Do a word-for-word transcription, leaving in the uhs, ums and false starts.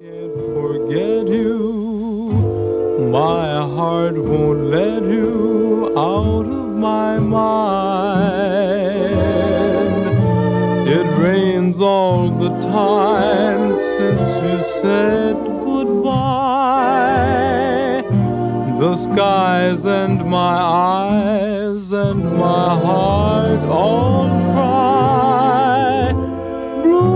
Can't forget you. My heart won't let you out of my mind. It rains all the time since you said goodbye. The skies and my eyes and my heart all cry. Blue